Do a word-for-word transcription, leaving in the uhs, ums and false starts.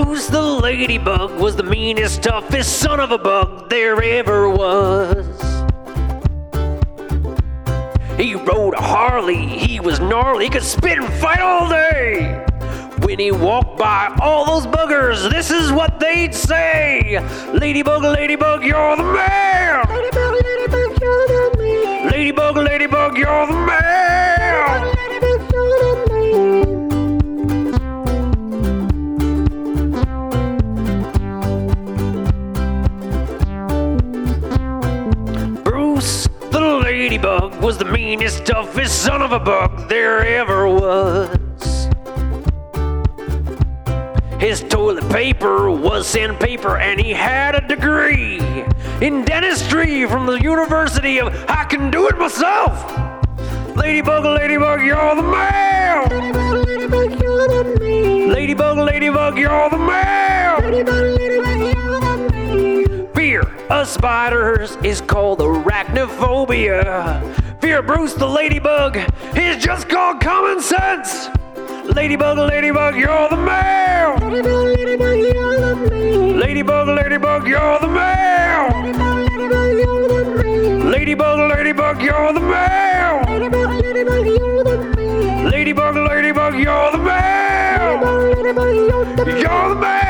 Bruce the ladybug was the meanest, toughest son of a bug there ever was. He rode a Harley, he was gnarly, he could spit and fight all day. When he walked by all those buggers, this is what they'd say: Ladybug, ladybug, you're the man! Ladybug, ladybug, you're the man! Ladybug, ladybug, you're the man! Ladybug, you're the man! Bruce the ladybug was the meanest, toughest son of a bug there ever was. His toilet paper was sandpaper, and he had a degree in dentistry from the University of I Can Do It Myself. Ladybug, ladybug, you're the man! Ladybug, ladybug, you're the man! Ladybug, ladybug, you're the man! Ladybug, ladybug, you're the man! Fear of spiders is called arachnophobia. Fear of Bruce the ladybug is just called common sense. Ladybug, ladybug, you're the man! Ladybug, ladybug, you're the man! Ladybug, ladybug, you're the man! Ladybug, ladybug, you're the man! Ladybug, ladybug, you're the man! Ladybug, ladybug, you're the man! Ladybug, ladybug, you're the man! Ladybug, ladybug, you're the man! You're the man!